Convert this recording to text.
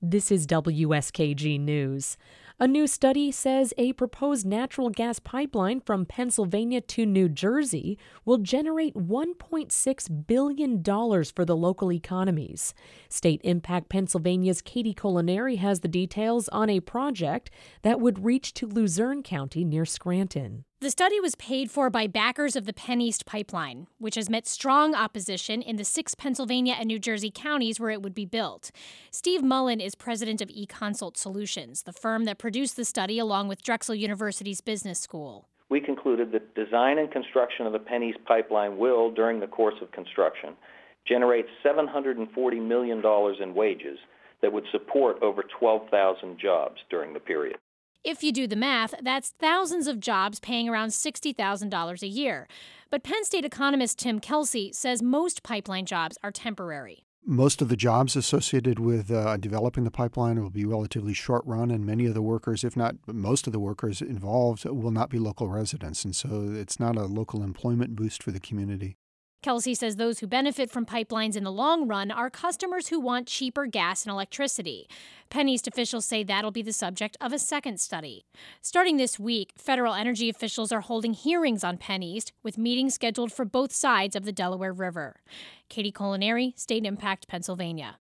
This is WSKG News. A new study says a proposed natural gas pipeline from Pennsylvania to New Jersey will generate $1.6 billion for the local economies. State Impact Pennsylvania's Katie Culinary has the details on a project that would reach to Luzerne County near Scranton. The study was paid for by backers of the PennEast pipeline, which has met strong opposition in the 6 Pennsylvania and New Jersey counties where it would be built. Steve Mullen is president of eConsult Solutions, the firm that produced the study along with Drexel University's business school. We concluded that design and construction of the PennEast pipeline will, during the course of construction, generate $740 million in wages that would support over 12,000 jobs during the period. If you do the math, that's thousands of jobs paying around $60,000 a year. But Penn State economist Tim Kelsey says most pipeline jobs are temporary. Most of the jobs associated with developing the pipeline will be relatively short run, and many of the workers, if not most of the workers involved, will not be local residents. And so it's not a local employment boost for the community. Kelsey says those who benefit from pipelines in the long run are customers who want cheaper gas and electricity. PennEast officials say that'll be the subject of a second study. Starting this week, federal energy officials are holding hearings on PennEast, with meetings scheduled for both sides of the Delaware River. Katie Culinary, State Impact, Pennsylvania.